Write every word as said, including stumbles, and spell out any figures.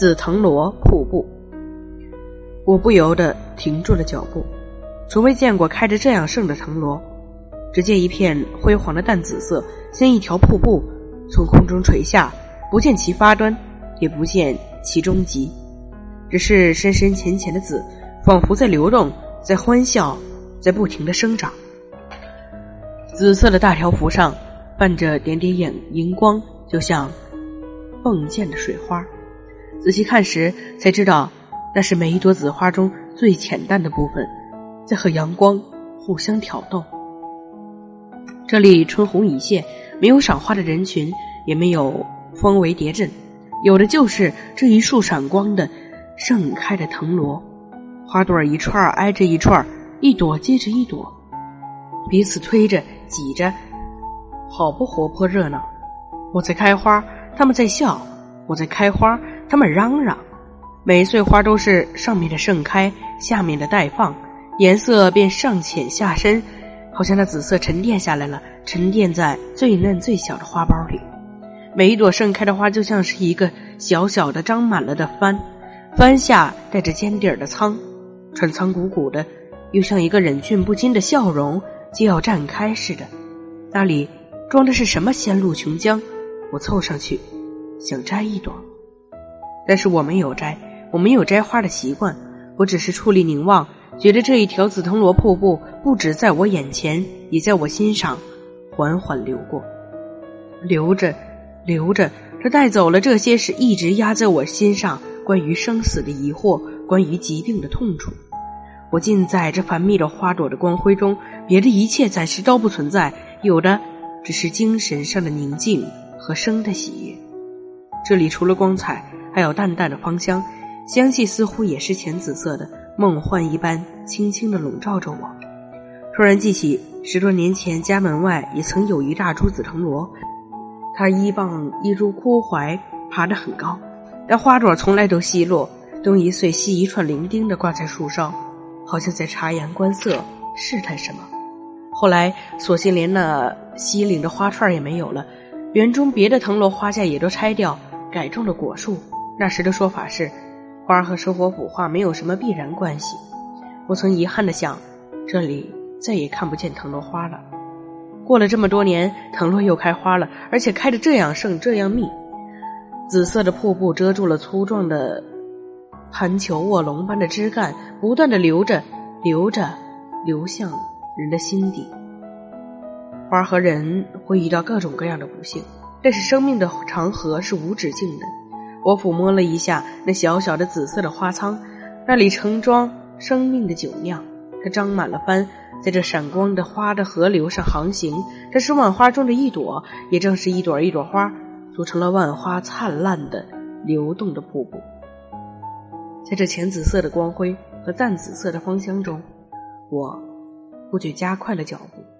紫藤萝瀑布。我不由得停住了脚步，从未见过开着这样盛的藤萝。只见一片辉煌的淡紫色，像一条瀑布从空中垂下，不见其发端，也不见其终极，只是深深浅浅的紫，仿佛在流动，在欢笑，在不停地生长。紫色的大条幅上泛着点点眼荧光，就像迸溅的水花。仔细看时才知道，那是每一朵紫花中最浅淡的部分，在和阳光互相挑逗。这里春红已谢，没有赏花的人群，也没有蜂围蝶阵，有的就是这一束闪光的盛开的藤萝，花朵一串挨着一串，一朵接着一朵，彼此推着挤着，好不活泼热闹。我在开花，他们在笑；我在开花，他们嚷嚷。每一穗花都是上面的盛开，下面的待放，颜色便上浅下深，好像那紫色沉淀下来了，沉淀在最嫩最小的花苞里。每一朵盛开的花就像是一个小小的张满了的帆，帆下带着尖底儿的苍，穿苍鼓鼓的，又像一个忍俊不禁的笑容就要绽开似的。那里装的是什么仙露琼浆？我凑上去想摘一朵，但是我没有摘，我没有摘花的习惯，我只是矗立凝望，觉得这一条紫藤萝瀑布不止在我眼前，也在我心上缓缓流过，流着流着，它带走了这些是一直压在我心上关于生死的疑惑，关于疾病的痛楚。我浸在这繁密的花朵的光辉中，别的一切暂时都不存在，有的只是精神上的宁静和生的喜悦。这里除了光彩，还有淡淡的芳香，香气似乎也是浅紫色的，梦幻一般轻轻地笼罩着我。突然记起十多年前家门外也曾有一大株紫藤萝，它一傍一株枯槐，爬得很高，但花朵从来都稀落，东一穗西一串伶仃地挂在树梢，好像在察言观色，试探什么。后来索性连那稀零的花串也没有了，园中别的藤萝花架也都拆掉，改种了果树。那时的说法是，花和生活腐化没有什么必然关系。我曾遗憾地想，这里再也看不见藤萝花了。过了这么多年，藤萝又开花了，而且开得这样盛这样密。紫色的瀑布遮住了粗壮的盘球卧龙般的枝干，不断地流着流着流向人的心底。花和人会遇到各种各样的不幸，但是生命的长河是无止境的。我抚摸了一下那小小的紫色的花仓，那里盛装生命的酒酿，它张满了帆，在这闪光的花的河流上航行。这是万花中的一朵，也正是一朵一朵花组成了万花灿烂的流动的瀑布。在这浅紫色的光辉和淡紫色的芳香中，我不觉加快了脚步。